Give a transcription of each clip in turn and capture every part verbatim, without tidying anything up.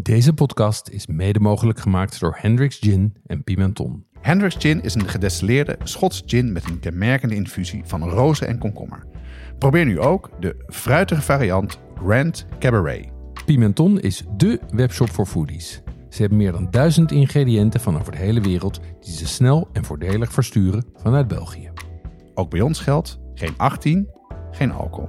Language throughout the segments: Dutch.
Deze podcast is mede mogelijk gemaakt door Hendrick's Gin en Pimenton. Hendrick's Gin is een gedestilleerde Schots gin met een kenmerkende infusie van rozen en komkommer. Probeer nu ook de fruitige variant Grand Cabaret. Pimenton is dé webshop voor foodies. Ze hebben meer dan duizend ingrediënten van over de hele wereld die ze snel en voordelig versturen vanuit België. Ook bij ons geldt geen achttien, geen alcohol.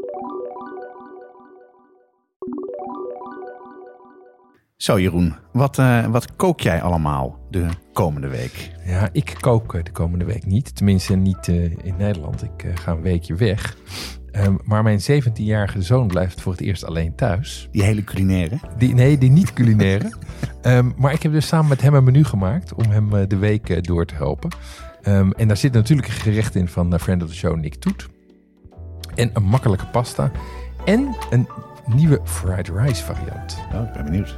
Zo Jeroen, wat, uh, wat kook jij allemaal de komende week? Ja, ik kook de komende week niet. Tenminste niet uh, in Nederland. Ik uh, ga een weekje weg. Um, maar mijn zeventienjarige zoon blijft voor het eerst alleen thuis. Die hele culinaire? Die, nee, die niet culinaire. um, maar ik heb dus samen met hem een menu gemaakt om hem uh, de week uh, door te helpen. Um, en daar zit natuurlijk een gerecht in van uh, friend of the show Nick Toet. En een makkelijke pasta. En een nieuwe fried rice variant. Oh, ik ben benieuwd.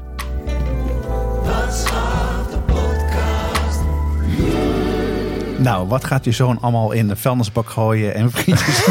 Nou, wat gaat je zoon allemaal in de vuilnisbak gooien en frietjes?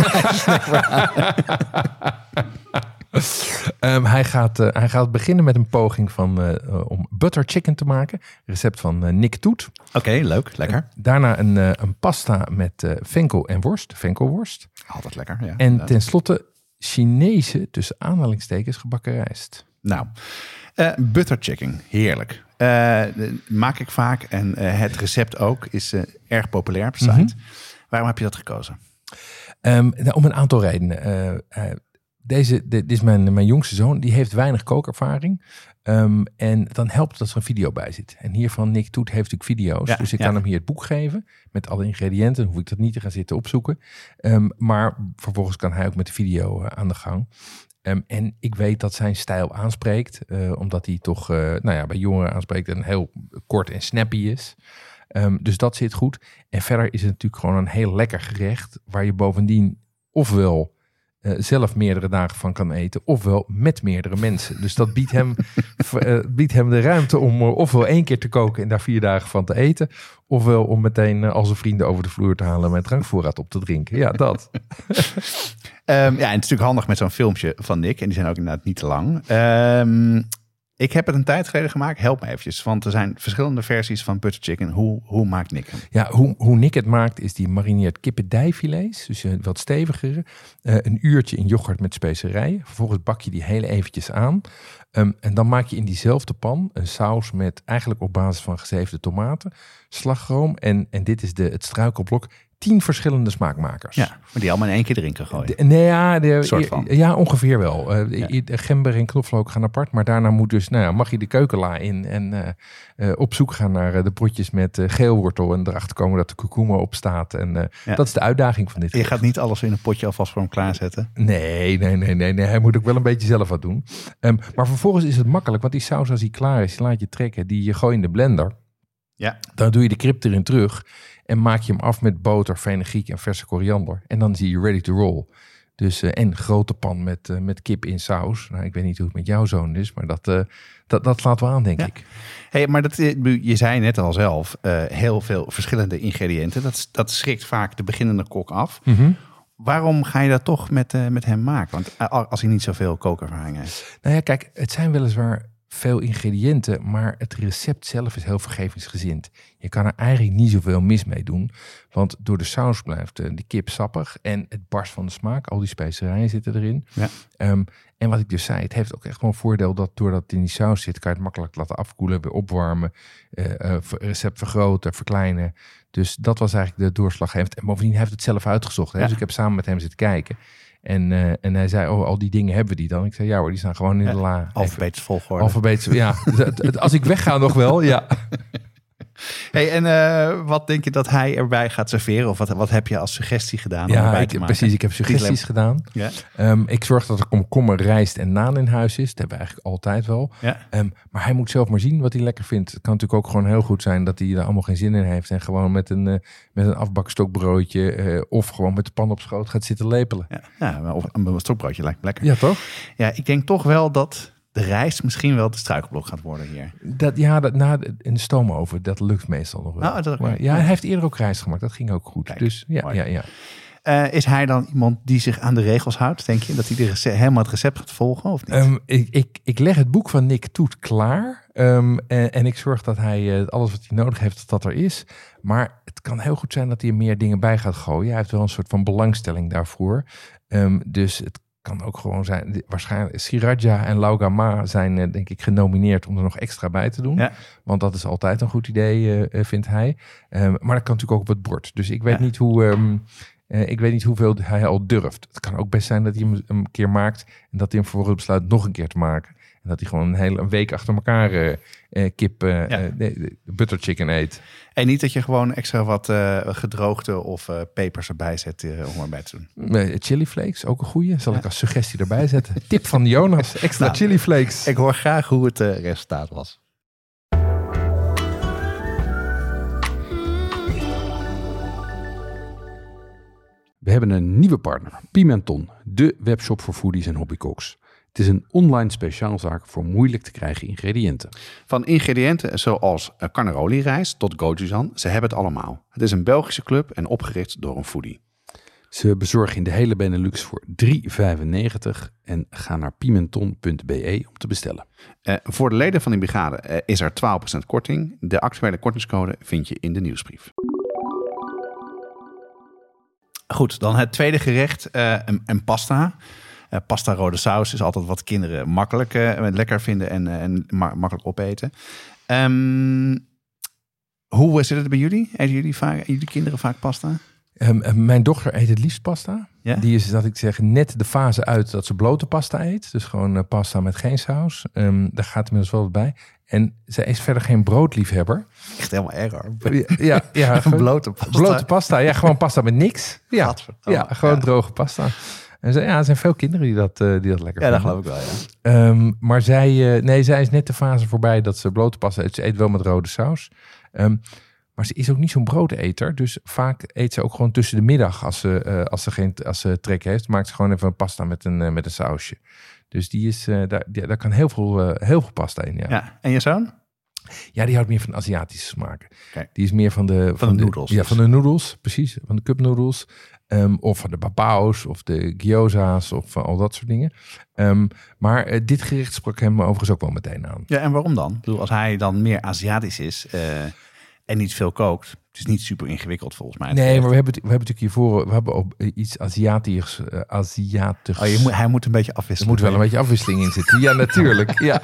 um, hij, gaat, uh, hij gaat beginnen met een poging van, uh, om butter chicken te maken. Recept van uh, Nick Toet. Oké, okay, leuk, lekker. Uh, daarna een, uh, een pasta met uh, venkel en worst, venkelworst. Altijd lekker, ja. En inderdaad. Tenslotte Chinese, tussen aanhalingstekens, gebakken rijst. Nou, uh, butter chicken, heerlijk. Uh, maak ik vaak en uh, het recept ook is uh, erg populair op de site. Mm-hmm. Waarom heb je dat gekozen? Um, nou, om een aantal redenen. Uh, uh, deze, de, dit is mijn, mijn jongste zoon, die heeft weinig kookervaring. Um, en dan helpt dat er een video bij zit. En hiervan Nick Toet heeft natuurlijk video's. Ja, dus ik ja. kan hem hier het boek geven met alle ingrediënten. Dan hoef ik dat niet te gaan zitten opzoeken. Um, maar vervolgens kan hij ook met de video uh, aan de gang. Um, en ik weet dat zijn stijl aanspreekt. Uh, omdat hij toch uh, nou ja, bij jongeren aanspreekt en heel kort en snappy is. Um, dus dat zit goed. En verder is het natuurlijk gewoon een heel lekker gerecht. Waar je bovendien ofwel uh, zelf meerdere dagen van kan eten. Ofwel met meerdere mensen. Dus dat biedt hem, uh, biedt hem de ruimte om uh, ofwel één keer te koken en daar vier dagen van te eten. Ofwel om meteen uh, al zijn vrienden over de vloer te halen met drankvoorraad op te drinken. Ja, dat. Um, ja, en het is natuurlijk handig met zo'n filmpje van Nick. En die zijn ook inderdaad niet te lang. Um, ik heb het een tijd geleden gemaakt. Help me eventjes. Want er zijn verschillende versies van butter chicken. Hoe, hoe maakt Nick hem? Ja, hoe, hoe Nick het maakt is die marineert kippendijfilets. Dus uh, wat steviger. Uh, een uurtje in yoghurt met specerijen. Vervolgens bak je die heel eventjes aan. Um, en dan maak je in diezelfde pan een saus met eigenlijk op basis van gezeefde tomaten. Slagroom. En, en dit is de, het struikelblok. Tien verschillende smaakmakers. Ja, maar die allemaal in één keer erin kan gooien. De, nee, ja, de, soort van. Ja, ongeveer wel. Uh, ja. de gember en knoflook gaan apart. Maar daarna moet dus, nou ja, mag je de keukenla in en uh, uh, op zoek gaan naar uh, de potjes met uh, geelwortel. En erachter komen dat de kurkuma op staat. En uh, ja. dat is de uitdaging van dit. Je gerecht. Gaat niet alles in een potje alvast voor hem klaarzetten? Nee, nee, nee, nee, nee. Hij moet ook wel een beetje zelf wat doen. Um, maar vervolgens is het makkelijk. Want die saus als die klaar is, die laat je trekken. Die je gooi in de blender. Ja. Dan doe je de krip erin terug. En maak je hem af met boter, fenugreek en verse koriander. En dan zie je ready to roll. Dus, uh, en grote pan met, uh, met kip in saus. Nou, ik weet niet hoe het met jouw zoon is, maar dat, uh, dat, dat slaat wel aan, denk ja. ik. Hey, maar dat, je zei net al zelf, uh, heel veel verschillende ingrediënten. Dat, dat schrikt vaak de beginnende kok af. Mm-hmm. Waarom ga je dat toch met, uh, met hem maken? Want uh, als hij niet zoveel kookervaring heeft. Nou ja, kijk, het zijn weliswaar veel ingrediënten, maar het recept zelf is heel vergevingsgezind. Je kan er eigenlijk niet zoveel mis mee doen, want door de saus blijft de kip sappig en het barst van de smaak. Al die specerijen zitten erin. Ja. Um, en wat ik dus zei, het heeft ook echt wel een voordeel dat doordat het in die saus zit, kan je het makkelijk laten afkoelen, weer opwarmen, uh, uh, recept vergroten, verkleinen. Dus dat was eigenlijk de doorslaggevend. En bovendien heeft het zelf uitgezocht. Hè? Ja. Dus ik heb samen met hem zitten kijken. En, uh, en hij zei, oh, al die dingen hebben we die dan. Ik zei, ja hoor, die staan gewoon in ja, de la. Alfabetisch volgorde. Alfabetisch, ja. Als ik wegga nog wel, ja. Hey, en uh, wat denk je dat hij erbij gaat serveren? Of wat, wat heb je als suggestie gedaan? Om ja, ik, te precies. Ik heb suggesties gedaan. Ja. Um, ik zorg dat er komkommer, rijst en naan in huis is. Dat hebben we eigenlijk altijd wel. Ja. Um, maar hij moet zelf maar zien wat hij lekker vindt. Het kan natuurlijk ook gewoon heel goed zijn dat hij er allemaal geen zin in heeft. En gewoon met een, uh, met een afbakstokbroodje uh, of gewoon met de pan op schoot gaat zitten lepelen. Ja, ja, of een stokbroodje lijkt me lekker. Ja, toch? Ja, ik denk toch wel dat de rijst misschien wel de struikelblok gaat worden hier. Dat, ja, dat, na, in de stoomoven, dat lukt meestal nog wel. Nou, dat maar, ja, hij heeft eerder ook rijst gemaakt. Dat ging ook goed. Kijk, dus ja, ja, ja. Uh, is hij dan iemand die zich aan de regels houdt, denk je? Dat hij de rece- helemaal het recept gaat volgen, of niet? Um, ik, ik, ik leg het boek van Nick Toet klaar. Um, en, en ik zorg dat hij uh, alles wat hij nodig heeft, dat dat er is. Maar het kan heel goed zijn dat hij er meer dingen bij gaat gooien. Hij heeft wel een soort van belangstelling daarvoor. Um, dus het kan ook gewoon zijn, waarschijnlijk Sriracha en Lau Gama zijn uh, denk ik genomineerd om er nog extra bij te doen. Ja. Want dat is altijd een goed idee, uh, vindt hij. Um, maar dat kan natuurlijk ook op het bord. Dus ik weet ja. niet hoe... Um, Uh, ik weet niet hoeveel hij al durft. Het kan ook best zijn dat hij hem een keer maakt en dat hij hem vervolgens besluit nog een keer te maken. En dat hij gewoon een hele een week achter elkaar uh, uh, kip, uh, ja. uh, de, de butter chicken eet. En niet dat je gewoon extra wat uh, gedroogde of uh, pepers erbij zet uh, om erbij te doen. Uh, chili flakes, ook een goeie. Zal ja. ik als suggestie erbij zetten. Tip van Jonas, extra nou, chili flakes. Ik hoor graag hoe het uh, resultaat was. We hebben een nieuwe partner, Pimenton, de webshop voor foodies en hobbycooks. Het is een online speciaalzaak voor moeilijk te krijgen ingrediënten. Van ingrediënten zoals carnaroli rijst tot gochujang, ze hebben het allemaal. Het is een Belgische club en opgericht door een foodie. Ze bezorgen in de hele Benelux voor drie euro vijfennegentig en ga naar pimenton punt b e om te bestellen. Uh, voor de leden van die brigade uh, is er twaalf procent korting. De actuele kortingscode vind je in de nieuwsbrief. Goed, dan het tweede gerecht, uh, een, een pasta. Uh, pasta rode saus is altijd wat kinderen makkelijk uh, lekker vinden en, uh, en ma- makkelijk opeten. Um, hoe zit het bij jullie? Eten jullie, vaak, jullie kinderen vaak pasta? Um, mijn dochter eet het liefst pasta. Ja? Die is, dat ik zeg, net de fase uit dat ze blote pasta eet. Dus gewoon uh, pasta met geen saus. Um, daar gaat inmiddels wel wat bij. En zij is verder geen broodliefhebber. Echt helemaal erg hoor. Ja, ja, een blote pasta. Blote pasta, ja, gewoon pasta met niks. Ja, ja gewoon ja. droge pasta. En ze, ja, er zijn veel kinderen die dat, uh, die dat lekker ja, vinden. Ja, dat geloof ik wel, ja. Um, maar zij, uh, nee, zij is net de fase voorbij dat ze blote pasta eet. Ze eet wel met rode saus. Um, maar ze is ook niet zo'n broodeter. Dus vaak eet ze ook gewoon tussen de middag. Als ze, uh, als ze, geen, als ze trek heeft, maakt ze gewoon even een pasta met een, uh, met een sausje. Dus die is, uh, daar, die, daar kan heel veel, uh, heel veel pasta in. Ja. Ja. En je zoon? Ja, die houdt meer van Aziatische smaken. Okay. Die is meer van de... Van, van de noedels. Ja, dus. van de noedels, precies. Van de cupnoedels. Um, of van de babao's of de gyoza's of uh, al dat soort dingen. Um, maar uh, dit gerecht sprak hem overigens ook wel meteen aan. Ja, en waarom dan? Ik bedoel, als hij dan meer Aziatisch is... Uh... en niet veel kookt. Het is niet super ingewikkeld volgens mij. Nee, maar we hebben, we hebben natuurlijk hiervoor... we hebben ook iets Aziatisch. Uh, Aziatisch. Oh, je moet, hij moet een beetje afwisselen. Er moet wel een beetje afwisseling in zitten. Ja, natuurlijk. Ja.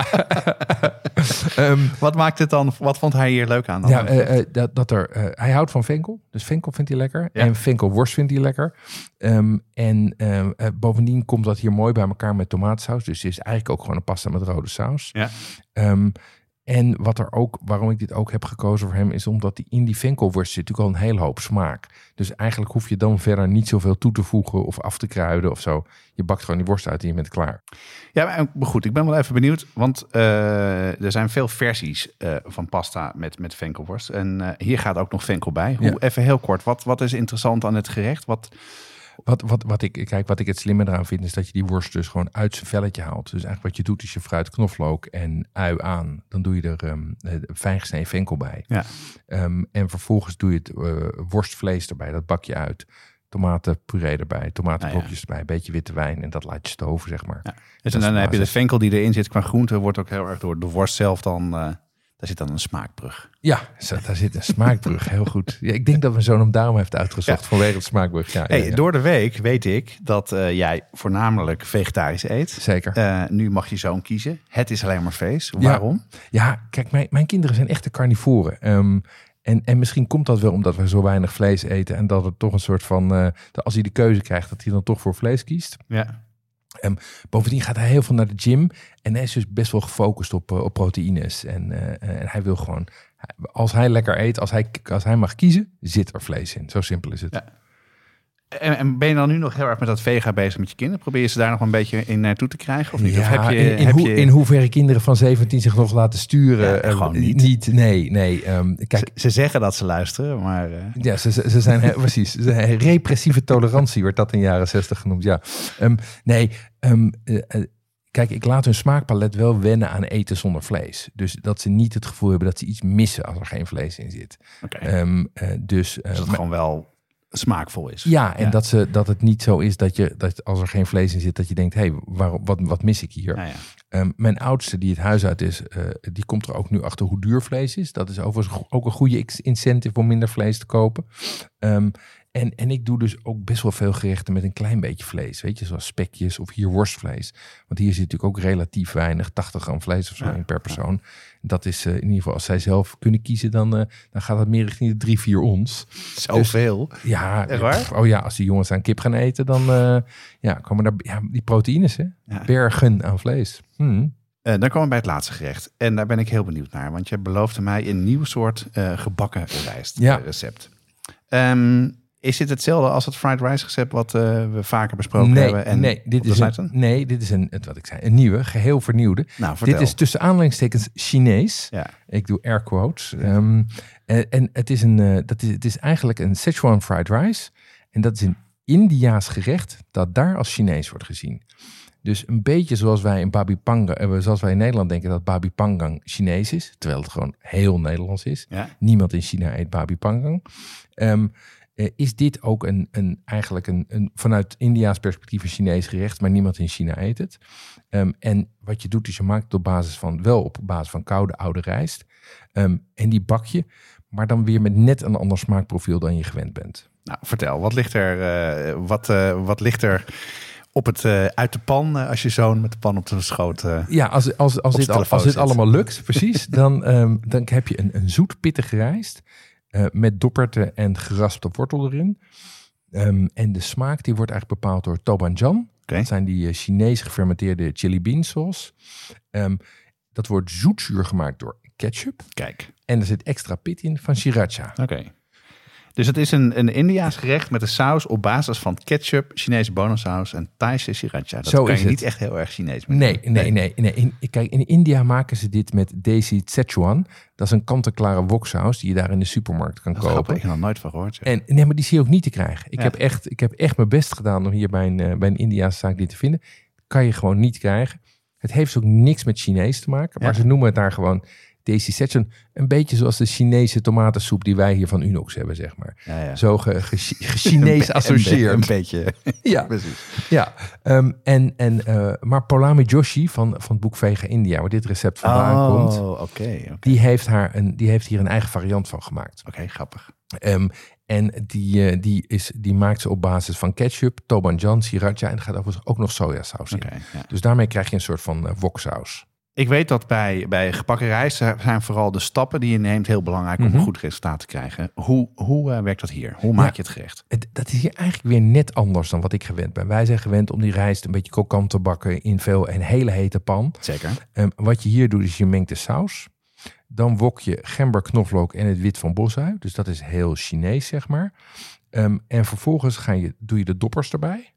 um, wat maakt het dan... Wat vond hij hier leuk aan? Dan? Ja, uh, uh, dat, dat er... Uh, hij houdt van venkel. Dus venkel vindt hij lekker. Ja. En venkelworst vindt hij lekker. Um, en uh, uh, bovendien komt dat hier mooi bij elkaar met tomaatsaus. Dus het is eigenlijk ook gewoon een pasta met rode saus. Ja. Um, En wat er ook, waarom ik dit ook heb gekozen voor hem, is omdat die in die venkelworst zit natuurlijk al een hele hoop smaak. Dus eigenlijk hoef je dan verder niet zoveel toe te voegen of af te kruiden of zo. Je bakt gewoon die worst uit en je bent klaar. Ja, maar goed, ik ben wel even benieuwd, want uh, er zijn veel versies uh, van pasta met, met venkelworst. En uh, hier gaat ook nog venkel bij. Hoe, ja. Even heel kort, wat, wat is interessant aan het gerecht? Wat... Wat, wat, wat, ik, kijk, wat ik het slimme eraan vind, is dat je die worst dus gewoon uit zijn velletje haalt. Dus eigenlijk wat je doet, is je fruit, knoflook en ui aan. Dan doe je er um, fijn gesneden venkel bij. Ja. Um, en vervolgens doe je het uh, worstvlees erbij, dat bak je uit. Tomatenpuree erbij, tomatenblokjes ah, ja. erbij, een beetje witte wijn en dat laat je stoven, zeg maar. Ja. Dus en dan heb je de venkel die erin zit qua groente, wordt ook heel erg door de worst zelf dan... Uh... Daar zit dan een smaakbrug. Ja, daar zit een smaakbrug. Heel goed. Ja, ik denk dat mijn zoon hem daarom heeft uitgezocht. Ja. Vanwege het smaakbrug. Ja, hey, ja, ja. Door de week weet ik dat uh, jij voornamelijk vegetarisch eet. Zeker. Uh, nu mag je zoon kiezen. Het is alleen maar vlees. Waarom? Ja, ja kijk, mijn, mijn kinderen zijn echte carnivoren. Um, en, en misschien komt dat wel omdat we zo weinig vlees eten. En dat het toch een soort van... Uh, dat als hij de keuze krijgt, dat hij dan toch voor vlees kiest. Ja. Um, bovendien gaat hij heel veel naar de gym. En hij is dus best wel gefocust op, uh, op proteïnes. En, uh, en hij wil gewoon... Als hij lekker eet, als hij, als hij mag kiezen, zit er vlees in. Zo simpel is het. Ja. En, en ben je dan nu nog heel erg met dat vega bezig met je kinderen? Probeer je ze daar nog een beetje in naartoe te krijgen? Of niet? Ja, of heb je, in, in, heb hoe, je... in hoeverre kinderen van zeventien zich nog laten sturen? Ja, gewoon uh, niet. niet. Nee, nee. Um, kijk, ze, ze zeggen dat ze luisteren, maar... Uh... Ja, ze, ze zijn he, precies. Ze zijn repressieve tolerantie werd dat in de jaren zestig genoemd. Ja. Um, nee, um, uh, uh, kijk, ik laat hun smaakpalet wel wennen aan eten zonder vlees. Dus dat ze niet het gevoel hebben dat ze iets missen als er geen vlees in zit. Okay. Um, uh, dus, uh, dus dat maar, gewoon wel... smaakvol is. Ja, en ja. Dat, ze, dat het niet zo is dat je, dat als er geen vlees in zit, dat je denkt, hé, hey, waarom, wat, wat mis ik hier? Ja, ja. Um, mijn oudste die het huis uit is, uh, die komt er ook nu achter hoe duur vlees is. Dat is overigens ook een goede incentive om minder vlees te kopen. Um, en, en ik doe dus ook best wel veel gerechten met een klein beetje vlees. Weet je, zoals spekjes of hier worstvlees. Want hier zit natuurlijk ook relatief weinig, tachtig gram vlees of zo ja, in per persoon. Ja. Dat is uh, in ieder geval, als zij zelf kunnen kiezen, dan, uh, dan gaat dat meer richting de drie, vier ons. Zoveel? Dus, ja, pff, oh ja, als die jongens aan kip gaan eten, dan uh, ja, komen daar ja, die proteïnes, hè? Ja. Bergen aan vlees. Hmm. Uh, dan komen we bij het laatste gerecht. En daar ben ik heel benieuwd naar. Want je beloofde mij een nieuw soort uh, gebakken rijst ja. recept. Um, is dit hetzelfde als het fried rice recept wat uh, we vaker besproken nee, hebben? En nee, dit is een, nee, dit is een, wat ik zei, een nieuwe, geheel vernieuwde. Nou, vertel. Dit is tussen aanleidingstekens Chinees. Ja. Ik doe air quotes. Ja. Um, en, en het is een, uh, dat is, het is eigenlijk een Szechuan fried rice. En dat is een Indiaas gerecht dat daar als Chinees wordt gezien. Dus een beetje zoals wij in Babi Pangang, zoals wij in Nederland denken dat Babi Pangang Chinees is, terwijl het gewoon heel Nederlands is. Ja. Niemand in China eet Babi Pangang. Um, uh, is dit ook een, een eigenlijk een, een vanuit India's perspectief een Chinees gerecht, maar niemand in China eet het. Um, en wat je doet is je maakt het op basis van wel op basis van koude oude rijst. Um, en die bak je, maar dan weer met net een ander smaakprofiel dan je gewend bent. Nou, vertel, wat ligt er? Uh, wat, uh, wat ligt er? Op het, uh, uit de pan, uh, als je zoon met de pan op de schoot uh, Ja, als, als, als, dit, al, als dit allemaal lukt, precies, dan, um, dan heb je een, een zoet pittige rijst uh, met dopperte en geraspte wortel erin. Um, en de smaak die wordt eigenlijk bepaald door tobanjan. Okay. Dat zijn die uh, Chinees gefermenteerde chili bean sauce. Um, dat wordt zoetzuur gemaakt door ketchup. Kijk. En er zit extra pit in van sriracha. Oké. Okay. Dus het is een, een Indiaas gerecht met een saus op basis van ketchup, Chinese bonensaus en Thaise sriracha. Dat Zo kan is je het. niet echt heel erg Chinees mee. Nee, nee, nee. nee. In, kijk, in India maken ze dit met Desi Szechuan. Dat is een kant-en-klare woksaus die je daar in de supermarkt kan dat kopen. Dat heb ik nog nooit van gehoord. En, nee, maar die zie je ook niet te krijgen. Ik, ja. heb, echt, ik heb echt mijn best gedaan om hier bij een, uh, bij een Indiaanse zaak dit te vinden. Kan je gewoon niet krijgen. Het heeft ook niks met Chinees te maken. Maar ja. ze noemen het daar gewoon Desi Szechuan. Een beetje zoals de Chinese tomatensoep die wij hier van Unox hebben, zeg maar. Ja, ja. Zo ge, ge, ge Chinees associeerd. Een, een beetje. Ja, precies. Ja. Um, en, en, uh, maar Paulami Joshi van, van het boek Vega India, waar dit recept vandaan oh, komt, okay, okay. Die, heeft haar een, die heeft hier een eigen variant van gemaakt. Oké, okay, grappig. Um, en die, uh, die, is, die maakt ze op basis van ketchup, tobanjan, sriracha en er gaat overigens ook nog sojasaus in. Okay, ja. Dus daarmee krijg je een soort van uh, woksaus. Ik weet dat bij, bij gebakken rijst zijn vooral de stappen die je neemt heel belangrijk mm-hmm. om een goed resultaat te krijgen. Hoe, hoe uh, werkt dat hier? Hoe maak ja, je het gerecht? Het, dat is hier eigenlijk weer net anders dan wat ik gewend ben. Wij zijn gewend om die rijst een beetje krokant te bakken in veel een hele hete pan. Zeker. Um, wat je hier doet is je mengt de saus. Dan wok je gember, knoflook en het wit van bosui. Dus dat is heel Chinees, zeg maar. Um, en vervolgens ga je, doe je de doppers erbij.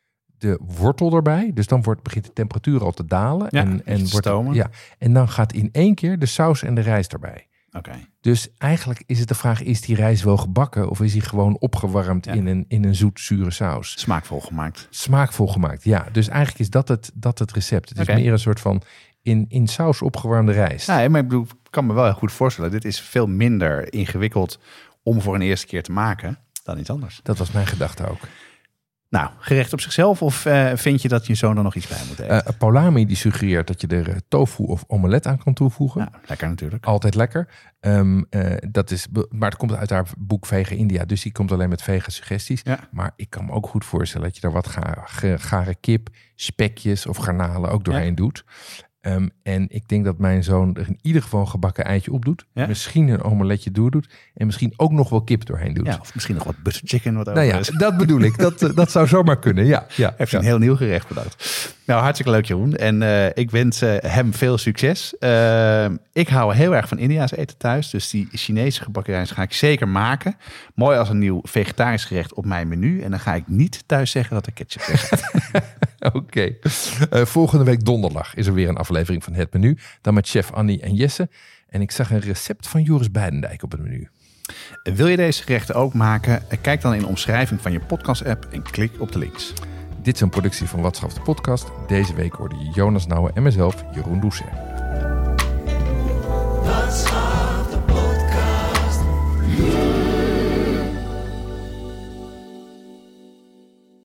De wortel erbij. Dus dan wordt, begint de temperatuur al te dalen. Ja, en, en, wordt, stomen. Ja, en dan gaat in één keer de saus en de rijst erbij. Okay. Dus eigenlijk is het de vraag, is die rijst wel gebakken of is die gewoon opgewarmd ja. in een, in een zoet-zure saus? Smaakvol gemaakt. Smaakvol gemaakt, ja. Dus eigenlijk is dat het, dat het recept. Het is okay. meer een soort van in, in saus opgewarmde rijst. Ja, maar ik bedoel, ik kan me wel heel goed voorstellen. Dit is veel minder ingewikkeld om voor een eerste keer te maken dan iets anders. Dat was mijn gedachte ook. Nou, gerecht op zichzelf of uh, vind je dat je zoon er nog iets bij moet eten? Uh, Paulami die suggereert dat je er uh, tofu of omelet aan kan toevoegen. Nou, lekker natuurlijk. Altijd lekker. Um, uh, dat is, maar het komt uit haar boek Vega India, dus die komt alleen met vega suggesties. Ja. Maar ik kan me ook goed voorstellen dat je er wat ga, ge, gare kip, spekjes of garnalen ook doorheen ja. doet. Um, en ik denk dat mijn zoon er in ieder geval een gebakken eitje op doet. Ja? Misschien een omeletje door doet. En misschien ook nog wel kip doorheen doet. Ja, of misschien nog wat butter chicken. Wat nou ja, is. Dat bedoel ik. Dat, uh, dat zou zomaar kunnen. Ja, ja, Heeft ja. een heel nieuw gerecht bedacht. Nou, hartstikke leuk Jeroen. En uh, ik wens uh, hem veel succes. Uh, ik hou heel erg van India's eten thuis. Dus die Chinese gebakken rijst ga ik zeker maken. Mooi als een nieuw vegetarisch gerecht op mijn menu. En dan ga ik niet thuis zeggen dat er ketchup in zit. Oké. Okay. Uh, volgende week donderdag is er weer een aflevering van Het Menu. Dan met chef Annie en Jesse. En ik zag een recept van Joris Beidendijk op het menu. Wil je deze gerechten ook maken? Kijk dan in de omschrijving van je podcast-app en klik op de links. Dit is een productie van Watschaf de podcast. Deze week hoorde je Jonas Nouwen en mezelf, Jeroen Doucet. Watschaf de podcast.